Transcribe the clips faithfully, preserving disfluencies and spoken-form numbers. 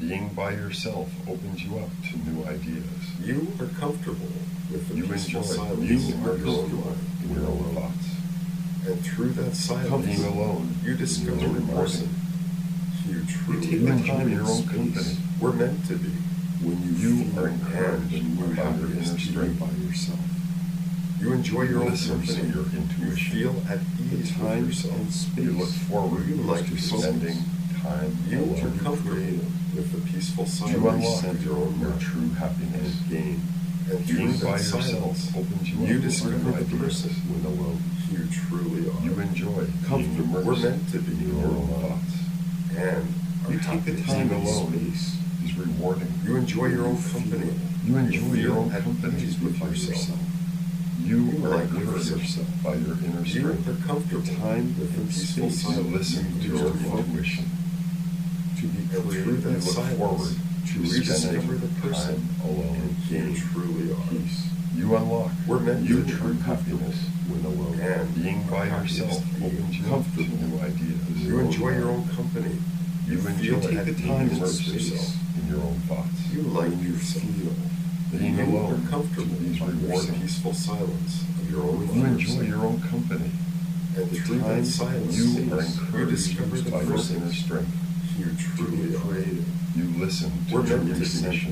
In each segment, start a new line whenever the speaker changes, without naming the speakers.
Being by yourself opens you up to new ideas.
You are comfortable with the
You
peaceful
enjoy
silence
being
of your own
comfortable
mind.
in your own thoughts.
And through that silence,
Being alone
you
is
discover the
rewarding.
person you truly
You
are.
enjoy your own company.
We're meant to be.
When you,
feel
are encouraged
and
by your
happiness
inner
to you
strength.
by yourself. You enjoy your own
Listen to
company.
your
You
intuition.
feel at
The
ease
time
with yourself.
and space. You look forward
You like
to
to focus.
spending time
You
alone.
are comfortable with the peaceful
You
silence
unlock
of your own
your
mind.
true happiness.
Gain. And through
Being by
that
yourself
silence,
opens you
you
up
discover
to new
the
ideas.
person
When alone,
you truly are.
you enjoy being
Comfortable.
immersed
We're meant to be
in your own thoughts.
And are
You take
happy
the
to
time
be
alone
space.
is rewarding.
You enjoy your own company.
You enjoy
feel
your own
at
company
ease with yourself.
You
You
are
like
encouraged
yourself.
by your inner
You
strength.
are comfortable
Time
with the
and
peaceful
space. You
silence.
listen to
You
your
focus.
intuition. To be
And through
creative,
that
you look
silence,
forward to
you
spending
discover the person
time alone.
you truly are.
Peace. You unlock
We're meant
your
to be
true happiness when alone.
And
Being by
are happy
yourself
to be
opens you up to new ideas.
You enjoy your own company.
You
You
enjoy
feel at
the
ease
time and
with
space
yourself.
in your own thoughts.
You like yourself.
Being
You
alone
are comfortable
is
by the
rewarding.
peaceful silence of your own
You
mind.
enjoy your own company.
And
The
through
time
that silence,
you are
you
encouraged
discover the
by your
person
inner strength.
you truly are.
You listen to
We're
your
meant to be.
intuition.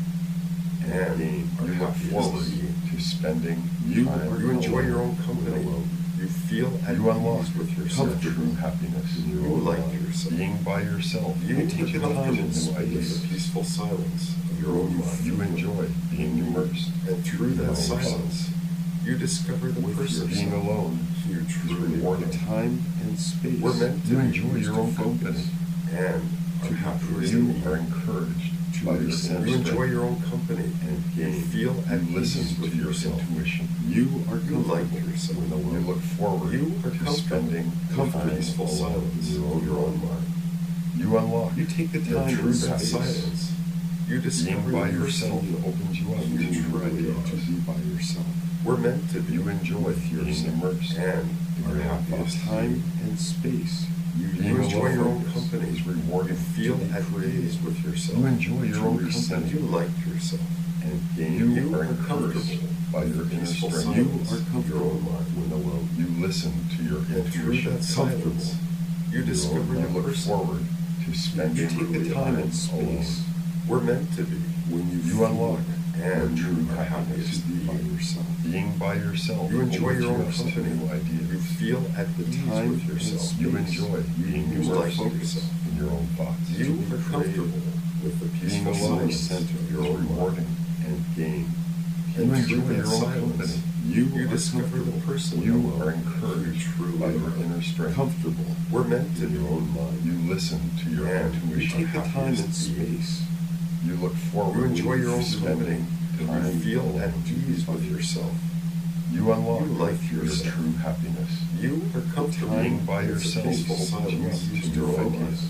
And
Gain.
are
You look
happy
forward
to be.
to spending
You,
time
you enjoy
alone
your own company.
alone.
You feel at
You unlock
ease with
your
yourself.
true happiness.
You like yourself.
Being by yourself
You
opens
take
you
the
up to
time
new
and space
ideas.
with the peaceful silence of your own mind.
You enjoy being immersed.
And through
in your
that
own thoughts.
silence, you discover the
With
person
your being alone
you
is
truly
rewarding.
are.
Time and space.
We're meant to
You
be
enjoy
used
your
to
own
focus.
company.
And
To
are
be
happy to
you
be.
are encouraged by your inner
You enjoy
strength.
your own company.
And
You
gain.
feel at
You listen
ease
to
with
your
yourself.
intuition. You are
You
comfortable
like yourself.
when alone. You look forward
You are
to
comfortable
spending
with the
time
peaceful
alone
silence
in
of your own mind.
You unlock
You take the
your
time
true
through that
happiness.
silence. You discover
Being by
the
yourself
person
opens you up to
you
new
truly
ideas.
are.
To be by yourself.
We're meant to be.
You enjoy
with
being
yourself.
immersed
And
in
are
your own
happy
thoughts.
to
Time
be.
and space. You,
You enjoy your own
focus
company.
is rewarding.
You feel
to be
at
creative.
ease with yourself.
You enjoy your
To
own
reset.
company.
You like yourself.
And gain.
You,
You are
are
encouraged
comfortable
by
with
your
the
inner
peaceful
strength. You
silence
are
of your
comfortable
own mind.
when alone. You listen to your
And through
intuition.
that silence, you
in your
discover
own
the
mind. You look
person
forward to spending
you take the time and space.
alone.
We're meant to be.
When you,
You
feel
unlock
and
your
true
true
happiness
happiness
to be by yourself. Being by yourself.
You enjoy
opens
your own
you up to
company.
new ideas.
You feel at
The
ease
time
with
and
yourself.
space. You enjoy being
You
more
like
focused
yourself.
in your own thoughts.
You
To be
are comfortable with the
Being
peaceful
alone
silence
center
of your
is
own mind.
rewarding and gain.
And
You
through
enjoy
that
your own
silence,
company. You,
you
are
discover the
comfortable.
person
You
alone
are
you
encouraged
truly
by your
are.
inner strength. Comfortable.
We're meant to
in
be.
your own mind. You listen to your
And
intuition.
you take the
Happy
time
as
and
to be.
space.
You look forward.
You enjoy your own
to
company.
spending
And
time
you feel
alone.
at ease with yourself.
You unlock
You like
your
yourself.
true happiness.
You are comfortable
Being by
with the
yourself
peaceful
opens you up
silence
to
of your
new
own mind.
ideas.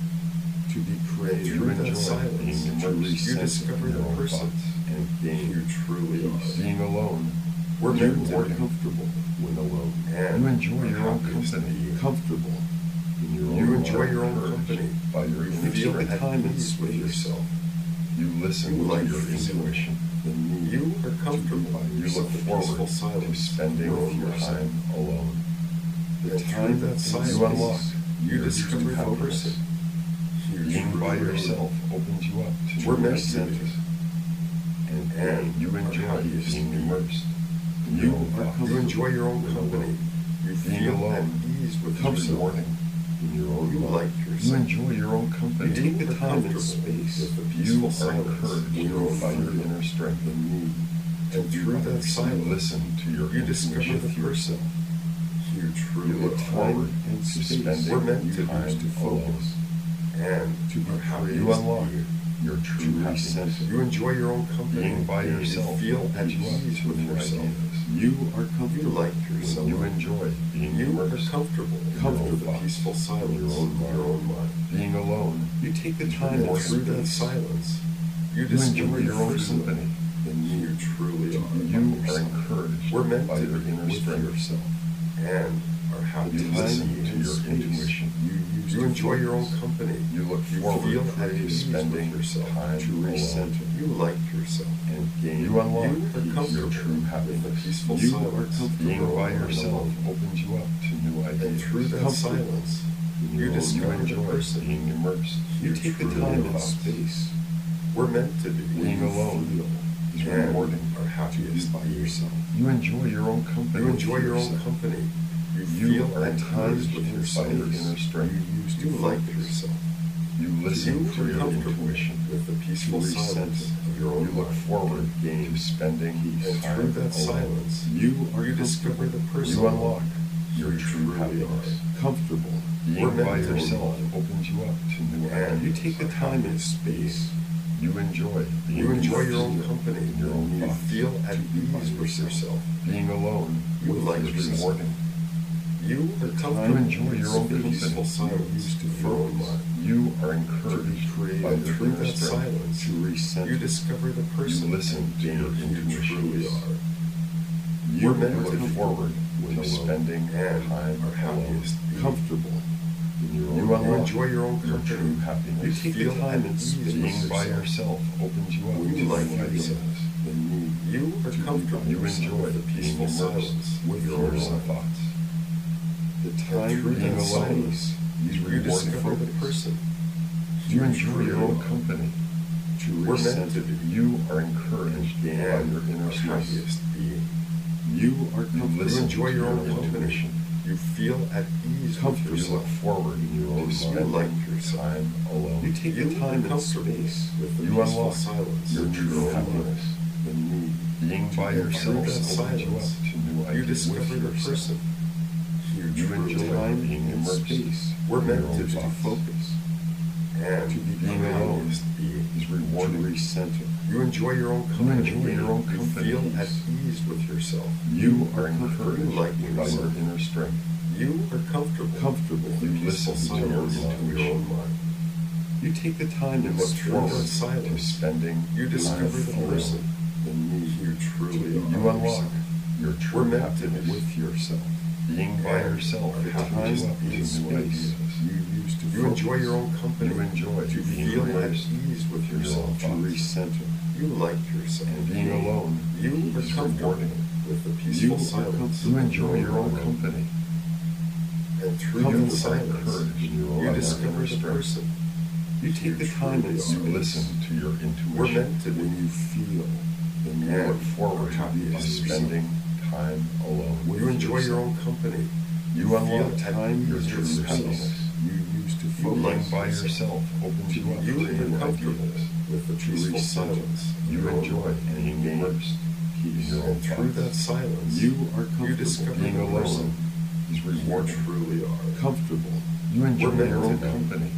To be
And
creative. You
through
enjoy
that silence,
being
you
immersed
discover
in your
the
own
person
thoughts and gain.
you truly
peace.
are.
Being alone.
We're
you
meant to
are
be.
comfortable when alone.
And
You enjoy
are
your own
happy to
company.
be.
Comfortable in your own
You enjoy your own
encouraged
company.
by your
You
inner
feel
strength.
at
Time and
ease with
space.
yourself.
You listen
You
to
like
your
yourself.
intuition. The need
You are comfortable
to be by
with
yourself.
the
You look
peaceful
forward to
silence
spending
of your own
your
mind.
time alone. The
And through
time
that
and
silence,
you unlock
you
your
discover
true
the
happiness.
person you
Being by
truly are.
yourself opens you up to
We're
new
meant to be.
centers. And,
And
you
are
enjoy
happy to
being
be.
immersed in
You
your own
are
thoughts.
You enjoy your own
When
company.
alone.
You
Being
feel
alone
at ease with
comes
yourself.
rewarding in your own
You
mind.
like
You
yourself.
enjoy your own company.
You take the
are
time and
comfortable
space
with the
you
peaceful
are
silence
encouraged
in your own by your
mind.
inner strength and need.
And through that
You
silence,
listen to your
you discover
intuition
the person you
You
truly
look
are.
forward
and
to
space.
spending
We're meant to
time
be to
alone.
focus and
To be
are happy
creative. You
to
unlock
be.
your true
To
happiness.
reset. You enjoy your own company.
Being by
and
yourself
You feel at
opens you up
ease
to
with
new
yourself.
ideas. You are
You
comfortable.
like yourself.
You enjoy being
You are
immersed
comfortable
in your
with
own
the
thoughts,
peaceful
in
silence
your own
of your own
mind.
mind.
Being alone.
You take the
is
time and
rewarding.
through that silence, you
You
discover
enjoy your
the
own
person
company.
that you truly are.
You are encouraged
We're meant
by
to
your
be
inner
with
strength.
yourself and are happy
You
to
listen
see
to
in
your
space.
intuition.
You
used
You
to
enjoy your own
focus.
company.
You look
You
forward
feel
to
at ease
spending
with yourself.
time
To
alone.
recenter. You like yourself.
And gain
You unlock
you
peace,
your
comfortable
true
with
happiness.
the peaceful
You
silence
are
of
comfortable. Being
your
by
own
yourself
alone.
opens you up to new ideas.
And through that
Comfortable.
silence,
In
you
your own-
discover
you
the
enjoy
person
being immersed.
you
take the
truly
time
are.
and space.
We're meant to be.
Being
You
alone
feel
is
and
rewarding.
are happiest by yourself.
You enjoy your own company.
You enjoy your own
yourself.
company. You
You
feel
are
at
encouraged
times with
by
yourself.
your inner strength.
You used to
You
like
focus.
yourself.
You listen
You
to
are
your
comfortable
intuition.
with the peaceful
You
silence
recenter.
of your own
You look
mind.
forward to spending
And
time
through that
alone.
silence,
You are
you discover the person
You unlock your
you
true
truly
happiness.
are.
Comfortable.
We're
Being
meant
by
to be
yourself
one.
opens you up to new ideas.
And
You take the
are
time and
happiest
space. You enjoy being
You enjoy your own
immersed
company.
in your own
You
thoughts.
feel at
To be by
ease with yourself.
Being alone
You
with
like
is
yourself.
rewarding.
You are
You
comfortable
enjoy your own
with the
company.
peaceful silence
used to
of your own
focus.
mind.
You are
To be
encouraged
creative.
by
And
your
through
inner
that
strength
silence,
to recenter.
you discover the person
You listen to
and
your
who you
intuition.
truly are.
You
We're meant
look
to be
forward
when
to
alone
spending
and
time
are
alone.
happiest being.
Comfortable. In your
You
own
unlock
life.
enjoy your own
Your
company.
true happiness.
You
take
feel
the time
at
and
ease with
being by
yourself.
yourself opens you up
When
to
you like
new ideas.
yourself.
The need
You are
to be
comfortable
by- You enjoy
with the
being
peaceful
immersed
silence
with
of
your
your
own
own
thoughts. The
And
time
through
being
that
alone
silence,
is
you
rewarding.
discover the person
You enjoy
truly
your own
are.
company. To
We're meant
recenter.
to be.
You are encouraged by
and
your inner
are
strength.
happiest being.
You are
You
listen
enjoy
to
your own
intuition.
company. You feel at ease with
Comfortable. You look
yourself.
forward in your own
You
spending
like yourself.
time alone. You take
You
the time
are
and
comfortable
space.
with the
You
peaceful
unlock
silence
your
of
true
your own
happiness.
mind.
The need being by
And
yourself
through that
opens you up
silence,
to new ideas.
you discover
with
the
yourself.
person you
You
truly
enjoy
are.
being immersed.
We're
in
meant
your
to
own
be
thoughts.
focus and
To be being
the
alone
happiest being.
is rewarding.
To recenter. You enjoy your own
You
company.
enjoy your own
You
company.
feel at ease with yourself.
You are encouraged
You like
by your
yourself.
inner strength.
You are comfortable.
Comfortable.
with the
You
peaceful
listen to your
silence of your
intuition.
own mind.
You take the time and
But
look
through
forward
that
to
silence,
spending
You discover
time
the
alone.
person
The need
you truly are.
You unlock
yourself.
your
We're
true
meant to
happiness
be.
with yourself. Being by
And
yourself
are
the
happy
time
to
up to
be in
new
space.
ideas. You used to
You enjoy
focus.
your own company.
You enjoy
You
being
feel at
immersed
ease with
in your
yourself.
own
To
thoughts.
recenter. You like yourself.
And being alone
You are
is
comfortable
rewarding.
with the
You
peaceful
are
silence.
comfortable. You enjoy your own
alone.
company.
And through
Comfortable
that silence,
encouraged in your own
you
inner
discover the
strength.
person
You take the time and
truly
you
are.
listen to your intuition.
We're meant to be.
When you feel, then you
And
look forward
are happy
to
as yourself.
spending time alone. with
You enjoy your
yourself.
own company.
You
feel
unlock
at
time your
ease
true
with yourself.
happiness. You used to
You
focus
like
by
yourself.
yourself opens you up
You
to
are
new
comfortable
ideas.
with the
To
peaceful
recenter.
silence. of
You
your own
enjoy
mind.
being immersed in your own
And through that
thoughts.
silence,
You are
you
comfortable.
discover
Being
the
alone
person
is
you
rewarding.
truly are.
Comfortable. You enjoy
We're meant
your own
to be.
company.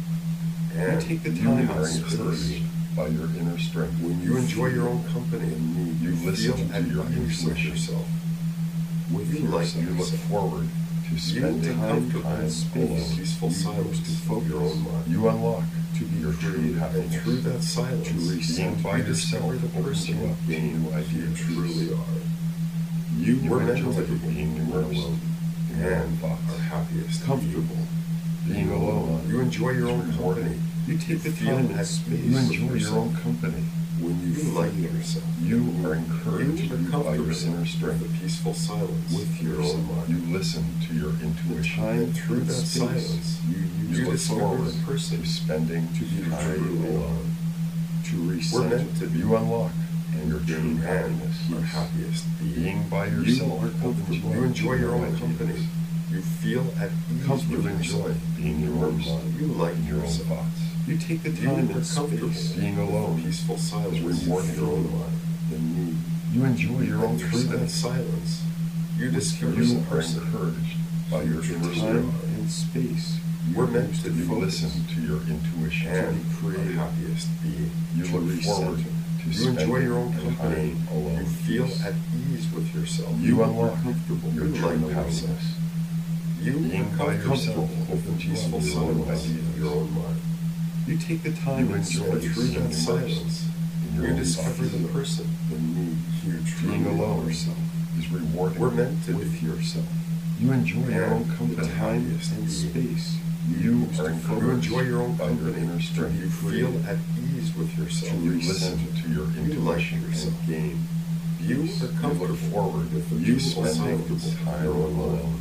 And
You take the
you
time
have
and are
space.
encouraged by your inner strength. When
You enjoy your own
feel
company.
the need, you
You
listen
feel
to
at
your
ease with
intuition.
yourself.
With
You
yourself,
like
you look
yourself.
forward to
You
spending
are
time,
comfortable
time
in space.
alone.
Peaceful
You
silence
used to
of
focus.
your own mind.
You unlock to be your true
Creative.
happiness.
And through that silence,
to being by
you
yourself
discover the
opens
person
you up to new
you
ideas.
truly are.
You
We're meant
enjoy
to be
being immersed
alone
in your own
and
thoughts.
are happiest.
Comfortable. Being alone.
You enjoy your
is
own
rewarding.
company.
You take the
feel
time
at
and
space
you
with
enjoy your
yourself.
own company. When you,
You
feel
like yourself.
you are encouraged
You are
by your
comfortable
inner
with
strength.
the peaceful silence
With
of your
yourself,
own mind.
you listen to your intuition.
And through
and
that
space,
silence,
you,
you
look
discover
forward
the person
to spending
to be
time
truly
alone. To
We're
reset,
meant to be.
you unlock and your true
and
happiness.
are happiest being.
Being by
You
yourself
are comfortable.
opens
You
up
enjoy
to
your
new
own
ideas.
company. You feel at ease
Comfortable,
with
enjoy
yourself.
being immersed
You like
in your own
yourself.
thoughts. You take the
You
time
are
and
comfortable
space. Being
with
alone
the peaceful silence
is
of
rewarding.
your own mind.
The need. You enjoy your own
And through that
company.
silence, you discover
You
the
are
person
encouraged by your
you truly
time
are.
and space. You
We're meant
used
to
you
focus
listen to your intuition.
and
to be
are
creative.
happiest being.
You
To
look forward
recenter.
to
You enjoy your own
spending
company.
time alone.
You feel at ease with yourself.
You unlock comfortable your
You
true
like
happiness.
yourself. You
Being
are
by
comfortable
yourself
with the
opens you up
peaceful
to your own
silence
ideas.
of your own mind.
You take the time
You
and
enjoy
spend
through
being
that
immersed
silence.
in your
You
own
discover
thoughts.
the person
The need.
you truly
Being alone
are.
is rewarding.
We're meant to
with
be.
yourself. You enjoy your
And
own company.
the
Time
happiest
and
being.
space. You
used
are
to
encouraged
focus. You enjoy your own
by your
company.
inner strength.
You feel at ease with yourself.
You listen to your
You like
intuition
yourself.
and gain
You
peace.
are
You
comfortable
look forward
with the
you
peaceful
spending
silence of
time
your own mind.
alone.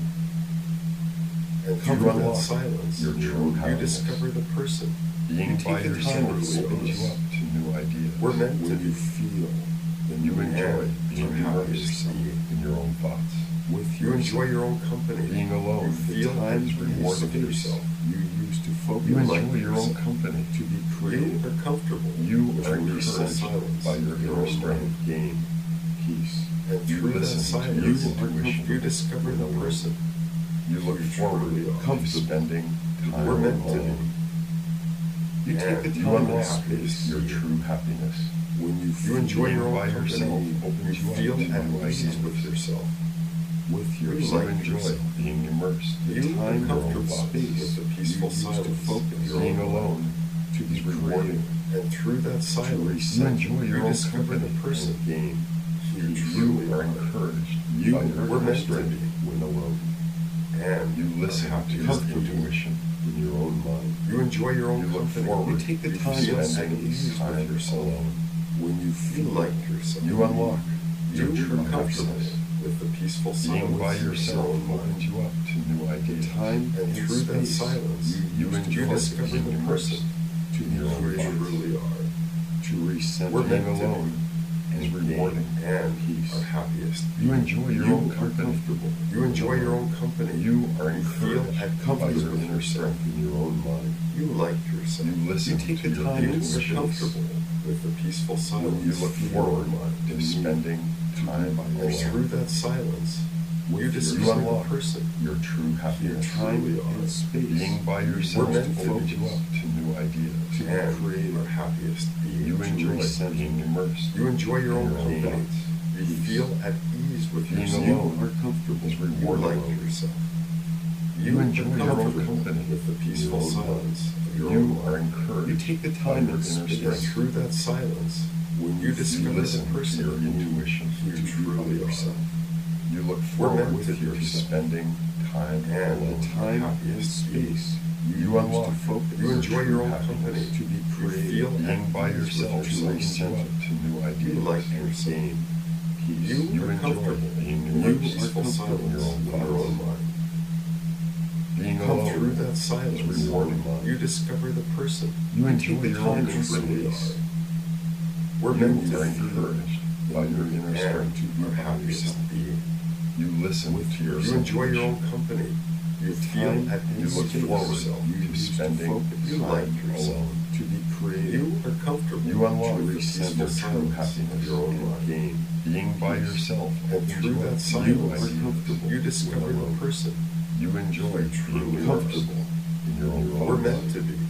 And
You
through that
unlock
silence,
your true
you
happiness.
discover the person.
Being
You
by
take the
yourself
time to
opens
space.
you up to new ideas.
We're meant
when
to
you
be.
feel, then you enjoy
And
being
are happy
immersed
to be.
in your own thoughts.
With you enjoy your own company.
Being alone,
You
the
feel
time
at
is
ease
rewarding
with yourself.
You used to focus.
You
You
like
enjoy your own
yourself.
company. To be
You
creative.
are comfortable.
You
with
are
the peace and
encouraged
silence
by your
of
inner
own
strength.
mind.
Gain peace.
And
You
through that
listen to
silence,
your
you,
intuition.
you discover the person.
You look
You
forward
truly are.
to spending time
We're meant to
alone.
be.
You take the
And
time
you
to
unlock
space your true happiness. When you,
You enjoy
being
your own
by
company.
yourself opens
You
you up
feel
to
at
new
ease
ideas.
with yourself.
With
You
yourself,
like
enjoy
yourself.
being immersed. The
You
time
are
your own
comfortable
space
with the peaceful
you used
silence
to focus.
of your
Being
own
alone to be rewarding.
And through that silence,
You enjoy your
you
own
discover
company
the person.
and gain.
You
You
truly
are
are.
encouraged
You
by your
were
inner
meant to
strength
be.
when alone.
And
You listen
are happy
to your
comfortable.
intuition in your own mind.
You enjoy your own
You look
company.
forward
You take the
to
time to at
spending
ease
time
with yourself.
alone. When you
You
feel
like yourself.
you unlock your
You
true
are comfortable
happiness.
with the peaceful
Being
silence
by
of your
yourself
own
opens
mind.
you up to new ideas.
Time and through that silence,
you,
you
enjoy
discover
being
the
immersed
person
to your
who
own
you
thoughts.
truly are.
To recenter
We're
being
meant to
alone
be.
is rewarding
And
peace.
are happiest.
You enjoy your
You
own
are
company.
comfortable. You enjoy your own company.
You are
You feel
encouraged
at
by
comfort
your
with
inner
yourself.
strength in your own mind.
You like yourself.
You listen
You take
to
the
your
time to be
intuition.
comfortable with the peaceful silence.
You look
of your
forward
own mind.
to spending time
And
alone.
through that silence,
With
you
your-
discover
you
the
unlock
person.
your true happiness.
Time and space.
Being by yourself
We're meant to
opens
be.
you up to new ideas.
And are happiest being.
You
To
enjoy
recenter.
being immersed.
You enjoy your own
in your own
company.
thoughts.
You feel at ease with
Being
yourself.
alone
You are comfortable.
is
You
rewarding.
like yourself.
You enjoy
are
your own
comfortable
company
with the peaceful
in your own
silence of your
You
own
are
mind.
encouraged
You take the
by
time
your
and
inner
space.
strength.
Through that silence,
When
you discover
listen
the person
to your intuition,
who you truly are.
you look
We're
forward
meant to
to
be.
spending time
And
alone.
the time and space
You unlock
focus. You
your
enjoy
true
your own
happiness.
company.
To be
You
creative.
feel
Being
at
by
ease with
yourself
yourself.
opens you up to new ideas
like
and
yourself.
gain peace.
You
You
are
enjoy
comfortable.
being
You
immersed
are
in
comfortable
your own
in your own
thoughts.
mind.
Being
Come
alone
through that silence.
is rewarding.
You discover the person.
You enjoy
take the
your
time
own
and
company.
space. We're
You
meant to
are
feel
encouraged by your inner
and
strength to be
are
by
happiest
yourself.
being.
You listen to your
You enjoy your own
intuition.
company. You
With
feel
time,
at
you
ease
look
with
forward
yourself.
to spending
You
time
like yourself.
alone. To be creative.
You are comfortable.
You unlock
with the
recenter
peaceful
true
silence
happiness
of your own
and
mind.
gain. Being by
Peace.
yourself
And
opens
through
you
that
up to
silence,
new ideas.
you discover
when
the
alone.
person.
You enjoy
You
being
truly
comfortable in your own
We're
thoughts.
meant to be.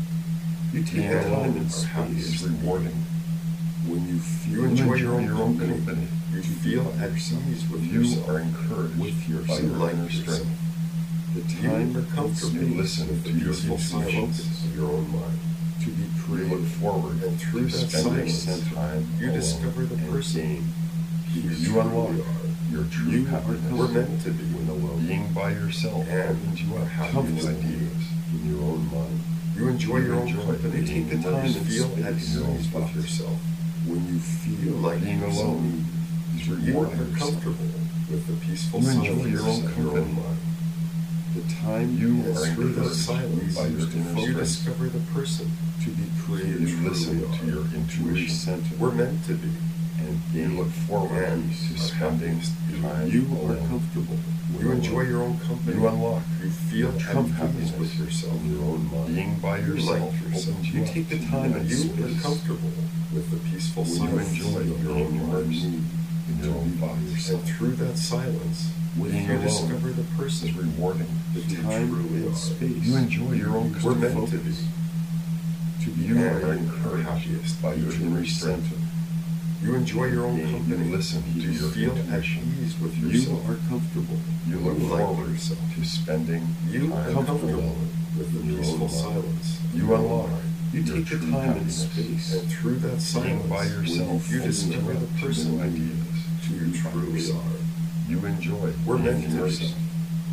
You take
Being
the time
alone
and
are happiest
space rewarding. When you feel
You enjoy your own company. You
to be
feel
by
at
yourself.
ease with
You
yourself.
are encouraged
With yourself.
by your
Like
inner
yourself.
strength. The
You
time
are comfortable
you listen
with
to
the
your
peaceful
intuition.
silence of your own mind.
To be creative. You look forward
And through
to
that
spending
silence,
time
you
alone
discover the
and
person
gain
who
peace.
you
You unlock
truly are.
your true
You are
happiness.
We're meant to be.
When alone. Being by yourself
And
opens you
are
up
happy
to new
to be.
ideas in your own mind.
You enjoy
You
your own
enjoy
company.
being
Take the time
immersed
and
in
feel
space
at
in
ease
your own
with
thoughts.
yourself.
When you feel
like
being
yourself.
alone is
You
rewarding
are
yourself.
comfortable with the peaceful
You
silence
enjoy your own
of your own
company.
mind.
The time you
And
are
through that
encouraged
silence,
by your inner
you
strength.
discover the person.
To be creative,
You
you
truly
listen
are.
to your intuition. Center.
We're meant to be.
And you look forward
And
to
are
spending
happiest being.
time
You are
alone.
comfortable.
When
You
alone.
enjoy your own company.
You unlock
You feel
your
at
true
ease
happiness
with yourself.
in your own mind. Being by
You
yourself
like yourself.
opens you,
You
up
take the
to
time
new
and you are
ideas.
comfortable with the peaceful
When you
silence
enjoy
of your
being
own
immersed
mind.
in your own thoughts.
And through that silence,
Being
you
alone
discover the
is
person.
rewarding.
The
You
time
truly
and
are.
space.
You enjoy your own
We're meant to
focus.
be.
To be
And
you are
are
encouraged
happiest
by your
being.
inner strength.
You enjoy your own
Gain.
company.
You listen to
You
your
feel at
intuition.
ease with
You
yourself.
are comfortable. You look
You like
forward
yourself.
to spending
You
time
are comfortable
alone
with the
in your
peaceful
own mind.
silence. of
You
your own
unlock
mind.
You
your
take the
true
time and
happiness.
space.
And through that
Being
silence,
by yourself
you
opens
discover
you
the
up to
person
new ideas.
who you truly are.
You enjoy
We're
being
meant to be.
immersed in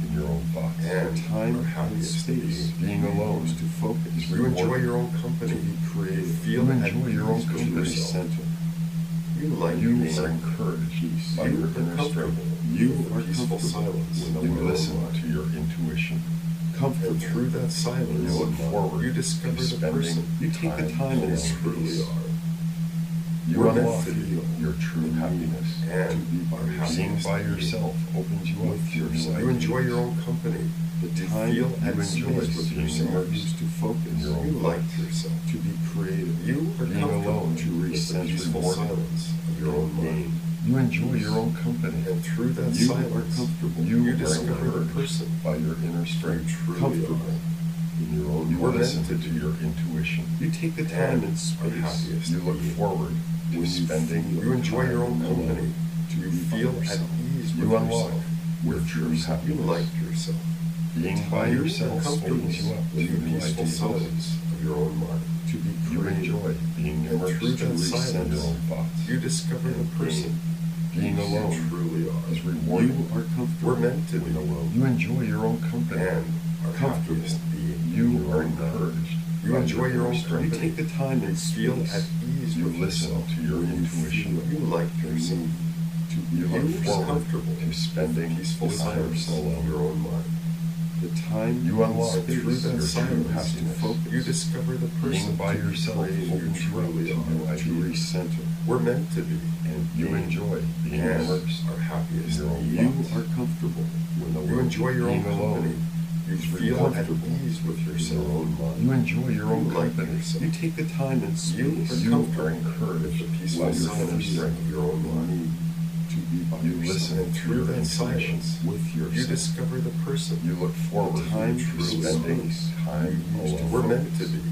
in your own thoughts.
and
The time
are
and
happiest
space
Being alone
to focus.
is
You enjoy
rewarding.
your own company.
To be creative.
You feel
You
at
enjoy your own
ease with
company.
yourself.
Center.
You like
You
being
are encouraged by
You
your
are
inner strength.
comfortable.
You
with the
are
peaceful
comfortable
silence
when
of
You
your own
listen
mind.
to your intuition.
Comfortable.
And through that silence,
You look forward
you discover
to
the
spending
person
You take the time
you
and
truly
space.
are.
You
We're meant
unlock
to be
your true happiness.
And
be by
are
Being
happiest
by
being.
yourself opens you up
With
to new
yourself.
You enjoy
ideas.
your own company.
The
You
time
feel
you
at
enjoy
ease with
being
yourself.
immersed
to focus.
in your own
You like
thoughts.
yourself.
To be creative.
You are
Being
comfortable
alone
to
with the
recenter
peaceful
rewarding.
silence of your own mind.
You enjoy your own company.
And through that
You are
silence,
comfortable.
You
you
are
discover the
encouraged
person
by your inner
you
strength.
truly
Comfortable
are.
in your own
You
We're
mind.
listen
meant
to
to be.
your intuition.
You take the time and
Are
space.
happiest
You look
being.
forward to
When you
spending
feel
You enjoy your own
time
company.
alone.
You
be by
feel at
yourself.
ease with
You unlock
yourself.
your true
You
happiness.
like yourself.
Being by
You are
yourself
comfortable
opens you up to
with the
new
peaceful
ideas.
silence of your own mind.
To be
You
creative.
enjoy being
And
immersed
through that
in
silence,
your own thoughts.
you discover the person
Being
you
alone
truly
is
are.
rewarding.
You are comfortable
We're meant to
when
be.
alone.
You enjoy your own company.
And are
Comfortable.
happiest being.
You
in your
are
own mind.
encouraged.
You
by
enjoy your own
inner strength.
You
company.
take the time
You
and
feel
space.
at ease
You
with
listen
yourself.
to your
When you
intuition.
feel
You like
the
yourself.
need to be
You
You
look
are
forward
comfortable
to
with the
spending
peaceful
time
silence of
alone.
your own mind.
the time
You unlock
and
And through
space
that
your true
silence,
happiness.
focus.
you discover the person
Being by
to be
yourself
creative
opens
you
you up to
truly
new
are.
to
ideas.
recenter.
We're meant to be.
And
You
being.
enjoy being
And
immersed
are happiest
in your own
being.
You
thoughts.
are comfortable when alone.
You enjoy your own
Being alone
company. You
is
feel at
comfortable
ease with
in your
yourself.
own mind.
You enjoy your own
You like
company.
yourself.
You take the time and
You
space.
are
You
comfortable
are encouraged
with the
by
peaceful
your
silence
inner strength.
of your own
the
mind.
need to be by
You
yourself.
listen
And
to
through
your
that
intuition.
silence,
with yourself.
you discover the person
You look forward
time
to
through
spending
space
time
you used to
alone.
we're meant to be.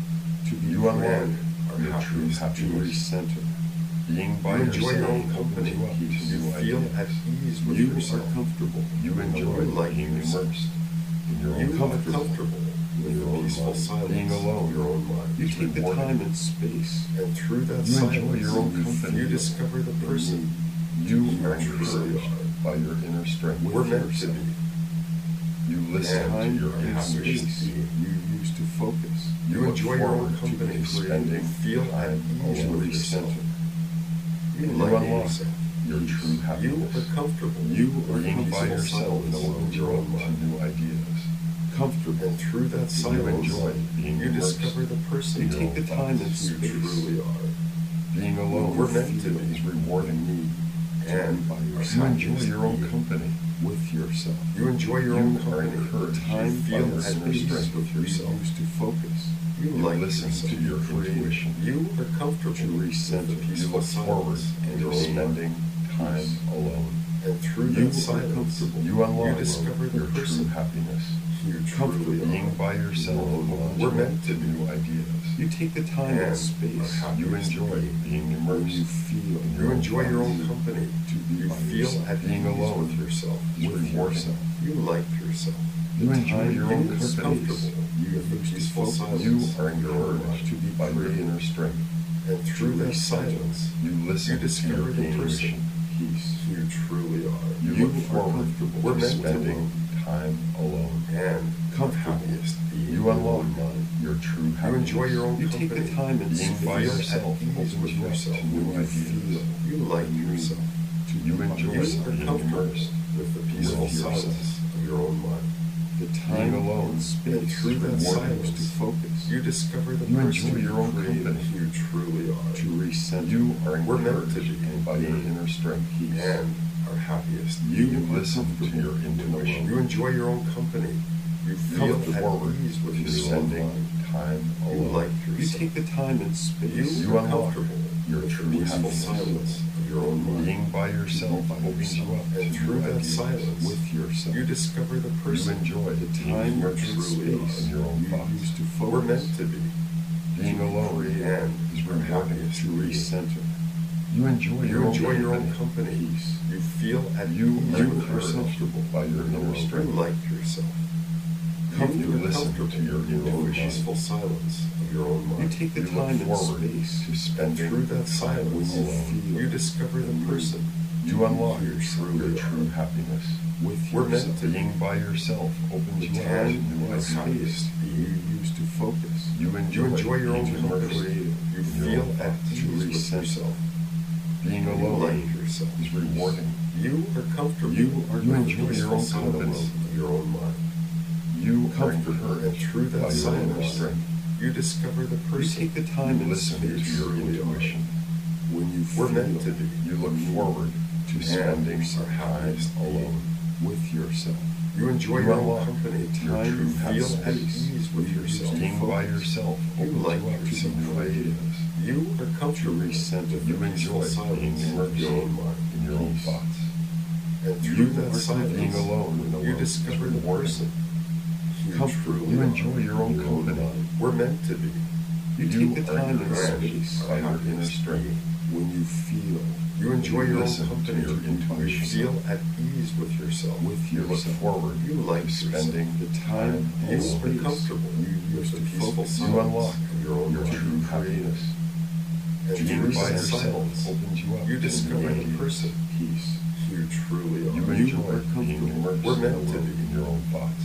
to be
You unlock
And are
your true
happiest
to
happiness.
recenter.
Being by
You enjoy your own
yourself
company.
opens you up to
You
new
feel
ideas.
at ease with
You
yourself.
are comfortable.
You enjoy
You like
being
yourself.
immersed in your
You
own
are
thoughts.
comfortable with
your
the
own
peaceful
mind.
silence
Being alone
of your own mind.
You
is
take the
rewarding.
time and space.
And through that
You
silence,
enjoy your own company.
you discover the person
You
you
are
truly
encouraged
are.
by your inner strength.
We're
with
meant to
yourself.
be.
You listen
And
to
Time
your
and
happiest
space
intuition.
being.
you use to focus.
You
look
enjoy your own
forward to
company.
spending
You feel at
time
ease
alone.
with yourself. You
You
like
unlock
yourself.
your true
You
happiness.
are comfortable.
You are
Being by
peaceful
yourself
silence
opens
of
you
your
up
own
to
mind.
new ideas.
Comfortable.
And through that
You
silence,
enjoy being
you
immersed.
discover the person
You
your
take
own
the time and
thoughts.
you
space.
truly are.
Being alone
We're meant to be.
is rewarding.
Need
And
by
are
You
yourself.
enjoy your own
being.
company.
with yourself.
You enjoy your
You
own
are
company.
encouraged
Time
by
feel
your
at
inner
peace
strength.
with yourself.
You use to focus.
You
You
like
listen
yourself.
to your intuition.
You are comfortable
To recenter.
with the
You
peaceful
look forward
silence of
to
your own mind.
spending time alone.
And through
You
that
are
silence,
comfortable.
You unlock
you discover the
your true
person
happiness.
you truly
Being
are.
by yourself opens
We're
you
meant
up
to
to
be.
new ideas.
You take the time and
And
space.
are happy
You
to
enjoy
be.
being
When
immersed.
you feel
in
You enjoy your own
need
company.
to be
You
by
feel
yourself.
at
Being
ease
alone
with yourself.
is
with
rewarding.
yourself.
You like yourself.
You
The
enjoy
time
your own
you
is
company.
comfortable
You
with the
use to
peaceful
focus.
silence
You are
of your own mind.
encouraged
to be
by your
creative.
inner strength.
And through that silence,
You listen
you
to
discover
your
the person
intuition.
Peace.
you truly are.
You,
You
look
are
forward
comfortable
We're
to
meant to
spending
be.
time alone.
And
Comfortable.
happiest being.
You unlock your true
You
happiness.
enjoy your own
You
company.
take the time and
Being by
feel
yourself
at ease
opens
with
you up
yourself.
to new
When you
ideas.
feel
You like
you
yourself.
to
You
be by
enjoy
You
yourself.
are
being
comfortable
immersed
with the peaceful
with yourself.
silence of your own mind.
The time
alone
and space
and through that
rewarding
silence,
to focus.
You discover the
You
person
enjoy your own
creative
company.
you truly are.
to recenter.
You are
We're meant to
encouraged
be.
by your inner strength.
And are happiest.
You
You are
listen to
comfortable
your
when
intuition.
You enjoy your own company. You
You
feel
look
at
forward
ease with
to
yourself.
spending time
You
alone.
like
You
yourself.
take the time and space.
You,
You
are
unlock
comfortable
your
with
true
the peaceful
happiness.
silence of your own mind.
Being by yourself
by
opens you
yourself.
up to
And through
new
that
ideas.
silence,
with yourself.
You discover the
You
person
enjoy
the
being
time and
immersed
truly
space
in your own
you
thoughts.
use to focus.
we're meant to be.
Being alone
And
is
are
rewarding.
happiest
to
being.
recenter.
You enjoy
You
your own
enjoy your
company.
own company.
Peace.
You feel at
You
ease
are
with
encouraged
yourself.
by your inner
You
strength.
like yourself.
You
You are
listen
comfortable
to your
with the
intuition.
peaceful silence of your own
You
mind.
take the
You
time
look
and
forward
space.
to
And
spending
through that
time
silence,
alone.
you discover the person
You
You unlock
You
your
truly
true
are.
happiness.
with
We're meant
yourself.
to be.
Being by yourself opens
The
you up to
time
new
and
ideas.
space you use to focus.
You
You
enjoy,
enjoy your own
being immersed
company. You
in your
feel
own
at
thoughts.
ease with
recenter.
yourself.
Being
You
alone
like yourself.
is rewarding.
You are comfortable.
You are
You
with
enjoy
the
your
peaceful
own
silence
company.
of your own mind.
You are
Comfortable, and
encouraged
through
by
that
your inner
silence,
strength.
you discover the
You
person.
take the time
You
and
listen to
space
your
truly are.
intuition.
when you
We're
feel
meant to be.
You look forward to
And
spending
our
time
happiest
alone.
with yourself.
You enjoy
You
your own
unlock
company.
your
Time
true
and
Feel at
happiness.
ease with yourself.
Being by yourself
You
opens
like
you up to
yourself.
new ideas.
You are comfortable
To recenter.
with
You
the
enjoy
peaceful
being
silence of
immersed
your own mind.
in your own
Peace.
thoughts.
And
You
through that
are
silence,
being alone in the
you
world is
discover the
rewarding.
person. You
Comfortable.
truly
You
are.
enjoy your own company.
We're meant to be.
You
You
take the
are
time and
encouraged
space
by your inner
happiest
strength.
being.
when you feel
You enjoy
You
your own
listen to
company.
your
You
intuition.
feel at ease with yourself.
with
You look
yourself.
forward
You like
to spending
the time
time
and
You
alone.
are
space
comfortable
you
with
use
the
to
peaceful
focus.
You
silence
unlock
of your own
your
mind.
true happiness.
And
Being
through
by
that
yourself
silence,
opens you up
you
to new
discover the
ideas.
person.
Peace.
You truly
You
are.
enjoy
are
being
comfortable.
immersed
We're
in the
meant to
world
be.
in your own thoughts.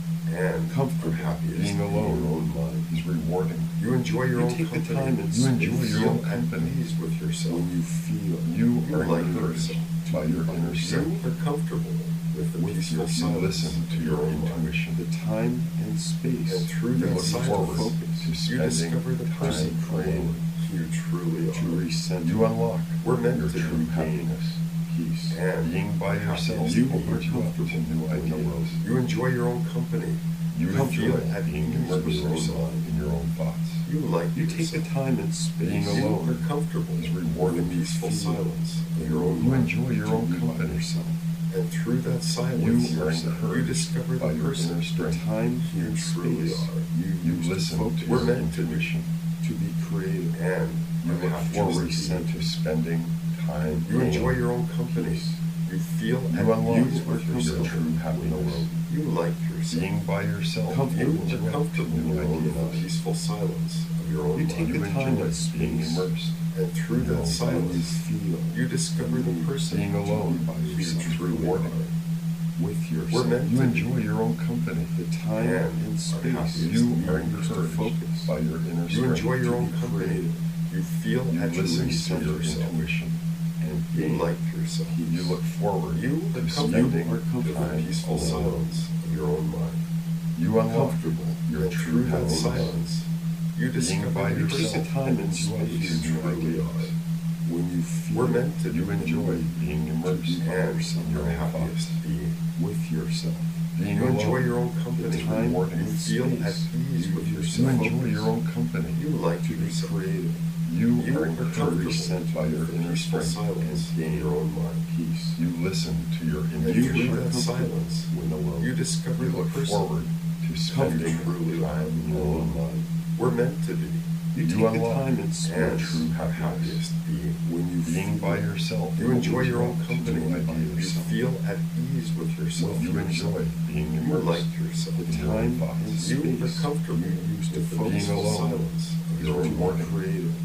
And
Comfortable.
are happiest
Being
in
alone
your own mind.
is rewarding.
You enjoy your
You
own
take the
company.
time and
You enjoy
space
your
feel
own
at
company.
ease with yourself.
when you feel
You
You
are
like
encouraged
yourself.
by your inner
You
strength.
are comfortable with the
With
peaceful
your- you
silence
listen to
of
your
own mind.
intuition.
the time and space
And through
You
that
look
silence,
forward
focus.
to
you
spending
discover the person
time alone.
You truly
to
are.
recenter.
You unlock
We're meant
your
to
true
be.
happiness.
peace.
And
Being by
are
yourself
happiest
You
being.
are
opens you up to
comfortable
new
in the world.
ideas.
You enjoy your own company.
You
Comfortable
enjoy
at
being
ease
immersed
with yourself.
in your own thoughts.
You like
You take the
yourself.
time and space
Being
You
alone
are comfortable
is
with
rewarding.
the peaceful
You feel
silence of your own
You
mind.
enjoy your own
to be by
company.
yourself.
And through that
You
silence,
are
you
encouraged
discover
by
the
your
person.
inner
The
strength.
time
You
and
truly
space
are.
you
You
use
listen
to focus.
to
We're
your
meant to be.
intuition.
to be creative.
And
You
are
look
happiest
forward
being.
to spending time
You enjoy
alone.
your own company. You feel
You
at
unlock
ease
your
with yourself.
true happiness.
You like yourself.
Being by yourself
Comfortable.
opens
You
you
are
up to
comfortable
new
with the
ideas.
peaceful silence of your own
You take
mind.
You
the time
enjoy
and
being
space.
immersed.
And through
in your
that
own
silence,
thoughts.
feel
you discover the person.
Being alone
by
You
yourself.
truly
rewarding.
are.
with yourself.
We're meant
You
to
enjoy
be.
your own company.
the time
And
and
are
space
happiest
You
being.
are
use to
encouraged
focus.
by your inner
You
strength.
enjoy your
to
own
be
company.
creative.
You feel
You
at
listen
ease
to
with
your
yourself.
intuition.
and
You
gain.
like yourself.
You look forward
You are
to
comfortable
spending
are comfortable.
with the
time
peaceful
alone.
silence of your own mind.
You unlock
Comfortable.
your
And
true
through that
happiness.
silence, you
Being
discover
by
the
yourself
person.
Take the time and
opens you up to
space.
You
new
truly
ideas.
are.
when you feel
We're meant to be.
You enjoy being immersed
be
in
by
And
yourself.
your
are
own
happiest
thoughts.
being.
with yourself.
Being
You enjoy
alone
your own company.
is
time
rewarding.
You feel
space.
at ease with
You
yourself.
enjoy your own company.
You like
to be
yourself.
creative.
You,
You
are
are
encouraged
comfortable
by your
with the
inner
peaceful
strength.
silence
and
of your own mind.
Peace.
You listen to your
And
You
through
are
that
intuition.
silence,
when alone.
you discover
You
the
look
person.
forward to spending
truly
time in your own mind.
We're meant to be.
You
You
take the
unlock
time and
And
space.
true
are
happiness.
happiest being.
when you
Being
feel
by yourself.
You enjoy
opens
your
you
own
up to
company.
new
You
ideas.
feel at ease with yourself.
You enjoy being
You
immersed
like yourself.
the
in your own
time and
thoughts.
You
space
are comfortable
you use to
with the
focus.
Being
peaceful
alone
silence of
is
your own
to be
rewarding.
mind.
creative.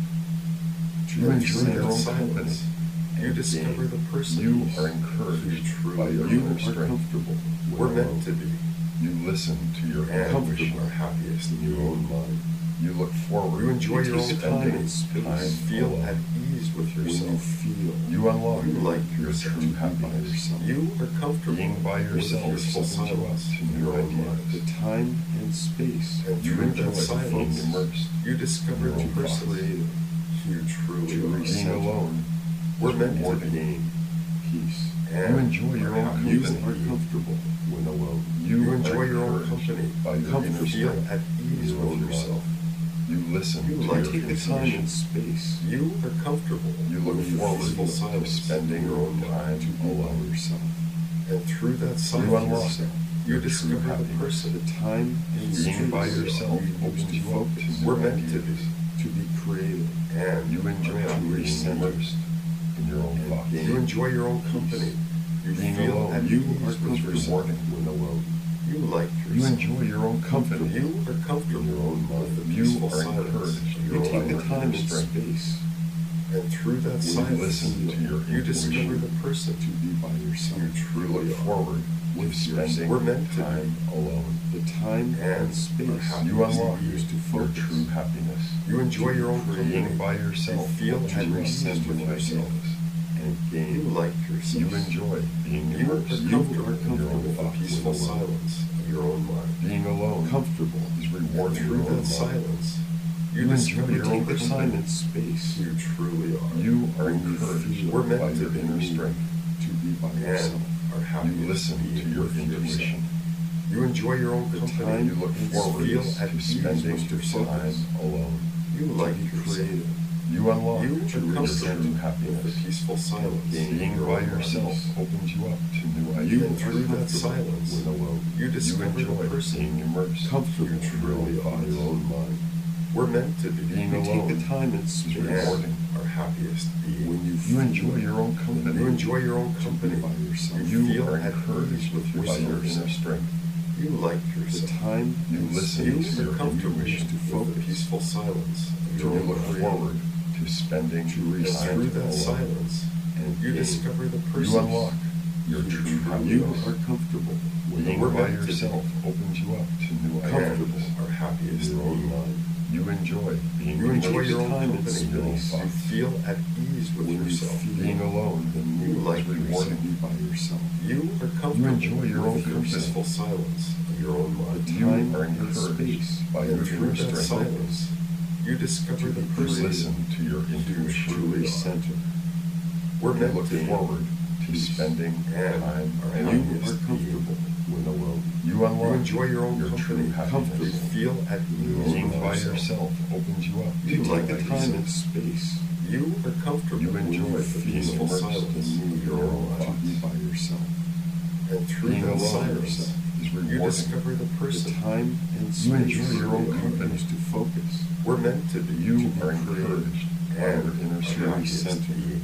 You
And
enjoy
through
your
that
own company.
silence, you
and
discover
gain.
the person.
You are
You
encouraged
truly
by your
are.
You
inner
are
strength.
comfortable. when
We're
alone.
meant to be.
You listen to your
And
intuition.
are happiest
in your own mind.
You look forward
You enjoy
to
your own
take the
spending
time and space.
time
You feel
alone.
at ease with
When you
yourself.
feel
You unlock
You like
your
yourself.
true
to be by
happiness.
yourself.
You are comfortable
Being by
with the
yourself
peaceful
opens you up
silence
to
of
new
your own
ideas.
the
mind.
time and space
And
You
through
enjoy
that
being
silence,
immersed
you discover
in
the
your own
person.
thoughts.
creative.
You truly
To
are.
receive.
Being alone
We're
is
meant to
rewarding.
be.
gain peace.
And
You enjoy your
are
own
happy
You
as
company.
are
being.
comfortable when alone.
You,
You
are
enjoy your own
encouraged
company.
by your
Comfort.
inner
Feel
strength.
at ease
Your
with
own
yourself.
You listen
You
to
like
your
Take the time
intuition.
and space
You are comfortable
You look
with the
forward
peaceful
to
silence
spending
of your own
time
mind.
to be by
alone.
yourself.
And through that
You
silence,
unlock
you
your true
discover the
happiness.
person.
The time and
Being
space
by yourself
you use
opens
to
you up to
focus.
new
We're meant to
ideas.
be.
To be creative.
And
You enjoy
are happy
being
as being.
immersed in your own
And
thoughts.
gain.
You enjoy your own
Peace.
company. You
Being
feel
alone,
at
You
ease
are
with
comfortable
yourself.
rewarding.
when alone.
You like
You
yourself.
enjoy your own company.
You are comfortable
In your own
with
mind.
the
You
peaceful
are
silence
encouraged.
of
You
your
take
own
the
mind.
time and
strength.
space
And through that
When you
silence,
listen to your
you discover
intuition,
the person
to be by yourself.
you
you
truly
look
are.
forward to
With
spending
yourself.
We're meant to be.
time alone.
The time and
And
space
are happy
You
to
unlock
be
used to
your
focus.
true happiness.
You enjoy your own
Being
company.
by yourself
You feel
opens
at
you up
ease
to
with
new
yourself.
ideas.
and
You
gain.
like yourself.
You enjoy being
You are
immersed
You
comfortable
are
in your own
with the
thoughts.
peaceful
When alone.
silence of your own mind.
Being alone
Comfortable.
is
And
rewarding
through
your own
that
mind.
silence, you,
You
discover
enjoy your
the
own
Take the
person
time and space
you truly are.
You are
When you
encouraged
feel
We're meant
by
to
your
be
inner
need
strength.
to be by
and
yourself.
are happy
You listen to your
with
intuition.
yourself. You enjoy your own
The
company.
time
You look
and
forward
feel
space
at
to
ease
spending
with yourself.
time alone.
You
to
like
be
yourself.
creative.
You unlock
You
your
are
true
comfortable with
happiness.
the peaceful silence.
Being
of
Being
your
by
own
yourself
mind.
opens you up to new
You
ideas.
And through
are
that
comfortable
silence,
when alone.
you
You
discover the
enjoy
person
being immersed
Comfortable
in your own
truly
by
thoughts.
your own mind.
we're meant to be.
Being
You take
alone
the time and
is
space
rewarding.
and are happiest being.
when you
You
feel
enjoy your own company.
You enjoy your own
to be
company.
by yourself.
You
You
feel
are
at
encouraged
ease with
by your
yourself.
inner strength.
You like
The
yourself.
time
You
and
listen
You
space
to
are
your
comfortable
intuition.
to
with the
focus.
peaceful silence of
You
your own
look
mind.
forward to spending
To
And
receive
time
through that
alone.
silence,
and
you
gain.
discover the person
You unlock your
you
true
truly
You
happiness.
are comfortable when
Being
We're
alone.
by
meant to be.
yourself opens you up to new
Comfortable.
ideas.
and are happiest
in your own
being.
mind.
You enjoy being
You enjoy
immersed
your own
time and
company.
in your own
space.
You
thoughts.
feel at ease with
When you
yourself.
feel
Being alone
the
You
need
like
to
rewarding.
be by yourself.
You are comfortable
enjoy your own
with the
company.
peaceful silence of your own
The
mind.
You
time
are
and
encouraged
space
by
And
your
through
inner
that
strength.
silence, you discover
To
the
be
You
person
listen to your
to
intuition.
truly center.
we're
You
meant
look
to be.
forward to spending
and
time
are
You
alone.
happiest
are comfortable when alone.
You
You
unlock
enjoy your own
your
company.
true happiness.
You feel at ease
Being
with
by
yourself.
yourself opens you up
You
to
like
new
the
Take the time and
ideas.
space
You are comfortable
You
when
enjoy
with the
being
peaceful
immersed
silence
in
of your own
to
mind.
be by yourself.
And through
Being
that
alone
silence,
is
you
rewarding.
discover the
The
person
time and space
You enjoy your own
you
company.
use to focus.
we're meant to be.
You
to be
are
creative
encouraged by
and
your inner
are
strength.
happiest
center.
being.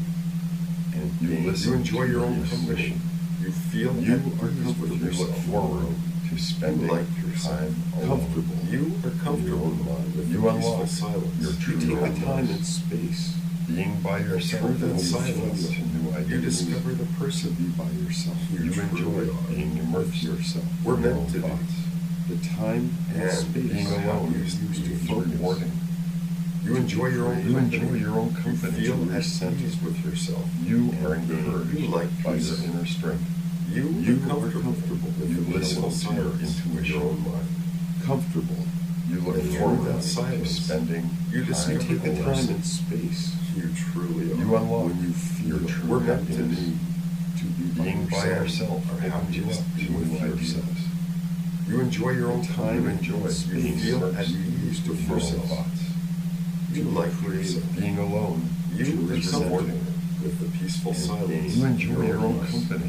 and
You
gain.
listen
You enjoy
to
your
your
own company.
intuition.
You feel
You
at
are
ease with
comfortable.
You look
yourself.
forward to spending
like yourself.
time alone.
Comfortable.
You are comfortable
In your own mind.
with
You
the
unlock
peaceful silence.
your
of
true
You
your
take
own
the time
mind.
and space
Being by yourself
through that
opens you up
silence,
to new
You
ideas.
discover the
to
person
be by yourself.
You
truly
enjoy
are.
being
with
immersed
yourself.
We're
in your
meant
own
to be.
thoughts.
The time and,
And
space
Being
are
alone
happiest
you use to
being.
is
focus.
rewarding.
You enjoy your own
You
company.
enjoy your own company.
You feel
To
at
recenter.
ease with yourself.
You
and
are
gain.
encouraged
You like
by
peace.
your inner strength.
You,
You
are
are
comfortable,
comfortable.
with
You
the
listen
peaceful
to your
silence of
intuition.
your own mind.
Comfortable.
You look
And through
forward
that
to
silence,
spending
you
time
discover
You take the
alone.
time and space
You truly are.
You unlock
when you feel
your true
We're meant to
happiness.
be.
to be by
Being by
yourself.
yourself
are
opens you
happiest
up to
with
new
yourself.
ideas.
You enjoy your own
The
company.
time
You enjoy
You
being
feel
immersed
at ease
in
with
your own
yourself.
thoughts.
You
To be
like
creative.
yourself.
Being alone
You
is
are
rewarding.
comfortable with the peaceful
And
silence.
gain.
You
of
enjoy your own
mind.
company.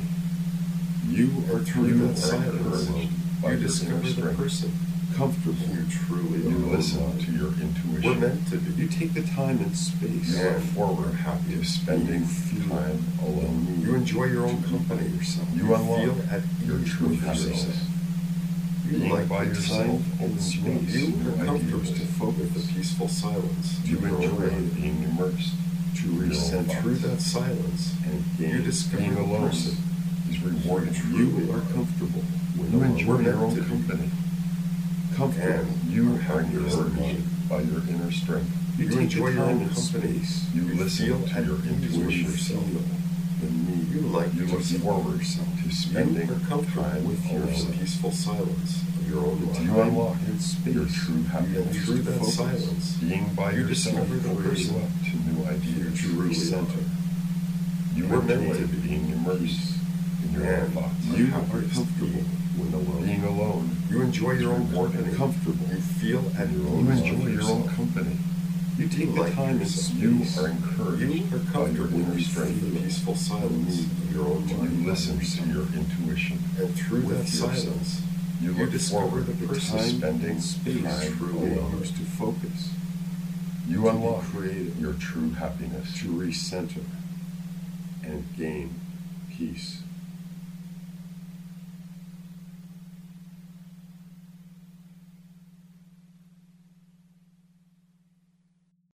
You are
And through
You
that
are
silence,
encouraged by
you
your
discover
inner
the
strength.
person
comfortable.
you truly
You
are.
listen to your
We're
intuition.
meant to be.
You take the time and space
You look
and
forward
are happy
to
to
spending
You feel
time
the
alone.
need
You enjoy your own
to be by
company.
yourself.
You
You
unlock
feel at
your
ease
true
with
happiness.
yourself. You
Being
like
by
the
yourself
time and
opens you up
space.
to
You
new
are comfortable
ideas.
with the peaceful silence.
You
of your own
enjoy
mind.
being immersed
To
in your own
recenter.
And through that
thoughts.
silence,
and
you
gain.
discover
Being
the
alone
person
is rewarding.
You are comfortable when
You
alone.
enjoy
We're
your
meant
own
to be.
company.
Comfortable.
and
You
are
are
happiest
encouraged
being.
by your inner strength.
You,
You
take
enjoy
the
your
time
own
and
company.
space
You
You
listen
feel
to
at
your
ease with
intuition.
yourself.
the need.
You like
You look
yourself.
forward to spending
You are comfortable
time
with your
alone.
peaceful silence of your own
The
mind.
You
time
unlock
and space
your true
And
happiness.
used
through
to
that
focus.
silence,
Being by
you
yourself
discover the
opens you
person
up to new ideas.
To
truly
recenter.
You
We're meant
enjoy
to be.
being immersed in your own
And
thoughts.
You
are
are
happiest
comfortable
being.
when alone.
Being alone,
You enjoy your own
rewarding.
company.
Comfortable.
You feel at
You
ease
you
with
enjoy your own
yourself.
company.
You take
like
the time and
yourself.
space.
You are encouraged
You are
by your
comfortable
inner
with
strength.
the peaceful silence of your own
You
mind.
listen to your intuition.
And through
with
that
yourself.
silence,
You
you
look
discover
forward
the
to
person
time
spending
and space
time
truly
alone.
used to focus.
You
to be
unlock
creative.
your true happiness.
To recenter and gain peace.